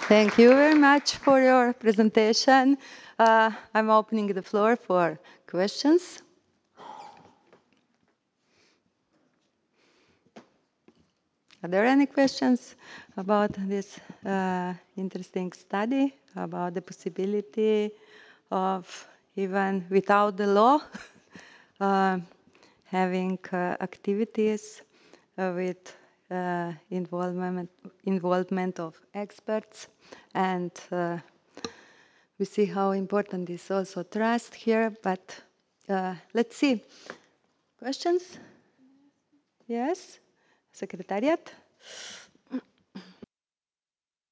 Thank you very much for your presentation. I'm opening the floor for questions. Are there any questions about this interesting study, about the possibility of, even without the law, having activities with involvement of experts, and we see how important is also trust here, but let's see. Questions? Yes? Secretariat?